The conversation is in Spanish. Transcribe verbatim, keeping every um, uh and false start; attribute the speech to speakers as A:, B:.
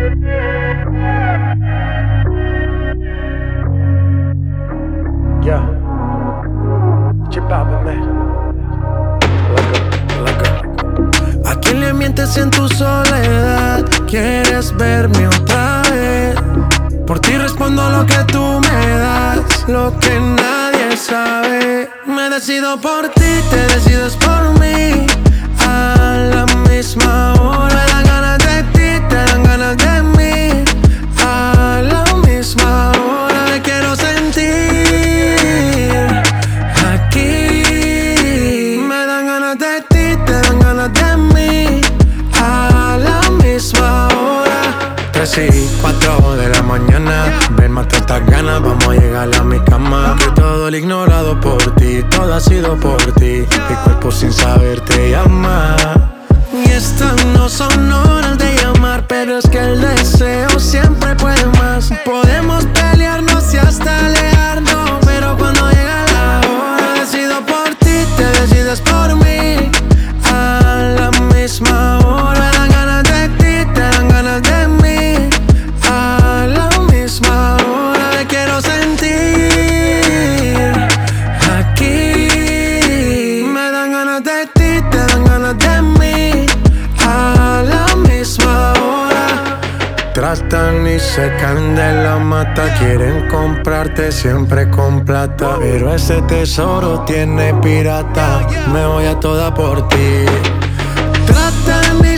A: Yeah. Chip out, man.
B: ¿A quién le mientes en tu soledad? ¿Quieres verme otra vez? Por ti respondo lo que tú me das, lo que nadie sabe. Me decido por ti, te decides por mí. A la misma hora me dan ganas de ti, te dan ganas de mí. A la misma hora me quiero sentir aquí. Me dan ganas de ti, te dan ganas de mí. A la misma hora. Tres y cuatro de la mañana, ven, mata estas ganas, vamos a llegar a mi cama. Que todo el ignorado por ti, todo ha sido por ti. Mi cuerpo sin saber te llama. Y estas no son horas de llamar, pero es que el deseo siempre puede más. Podemos pelearnos y hasta alejarnos, pero cuando llega la hora decido por ti, te decides por mí. A la misma hora me dan ganas de ti, te dan ganas de mí. A la misma hora me quiero sentir aquí. Me dan ganas de ti, te dan ganas de mí. A la misma hora. Tratan y se caen de la mata, quieren comprarte siempre con plata, pero ese tesoro tiene pirata. Me voy a toda por ti. Tratan y